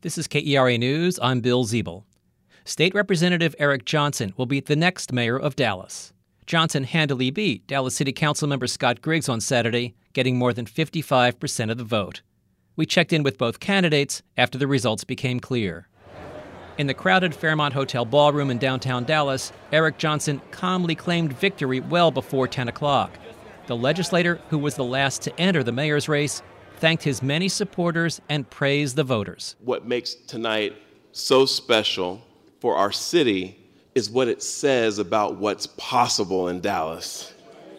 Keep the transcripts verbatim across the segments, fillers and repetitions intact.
This is K E R A News. I'm Bill Ziebel. State Representative Eric Johnson will be the next mayor of Dallas. Johnson handily beat Dallas City Council member Scott Griggs on Saturday, getting more than fifty-five percent of the vote. We checked in with both candidates after the results became clear. In the crowded Fairmont Hotel ballroom in downtown Dallas, Eric Johnson calmly claimed victory well before ten o'clock. The legislator, who was the last to enter the mayor's race, thanked his many supporters and praised the voters. What makes tonight so special for our city is what it says about what's possible in Dallas.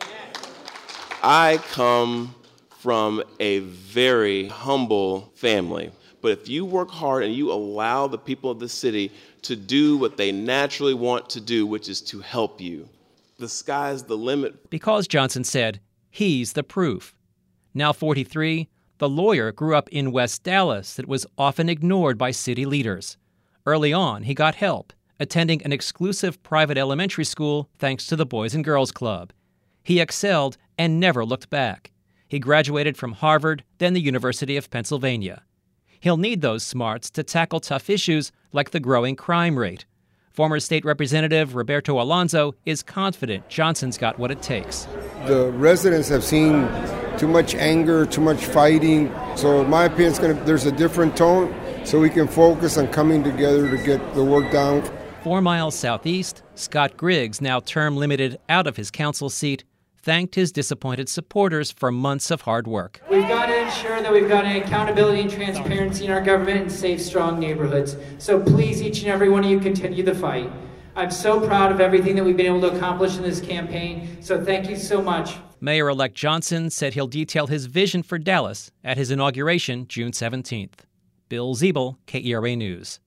I come from a very humble family, but if you work hard and you allow the people of the city to do what they naturally want to do, which is to help you, the sky's the limit. Because Johnson said he's the proof. Now forty-three, the lawyer grew up in West Dallas that was often ignored by city leaders. Early on, he got help, attending an exclusive private elementary school thanks to the Boys and Girls Club. He excelled and never looked back. He graduated from Harvard, then the University of Pennsylvania. He'll need those smarts to tackle tough issues like the growing crime rate. Former state representative Roberto Alonzo is confident Johnson's got what it takes. The residents have seen too much anger, too much fighting. So in my opinion, it's gonna, there's a different tone, so we can focus on coming together to get the work done. Four miles southeast, Scott Griggs, now term limited out of his council seat, thanked his disappointed supporters for months of hard work. We've got to ensure that we've got an accountability and transparency in our government and safe, strong neighborhoods. So please, each and every one of you, continue the fight. I'm so proud of everything that we've been able to accomplish in this campaign, so thank you so much. Mayor-elect Johnson said he'll detail his vision for Dallas at his inauguration June seventeenth. Bill Ziebel, K E R A News.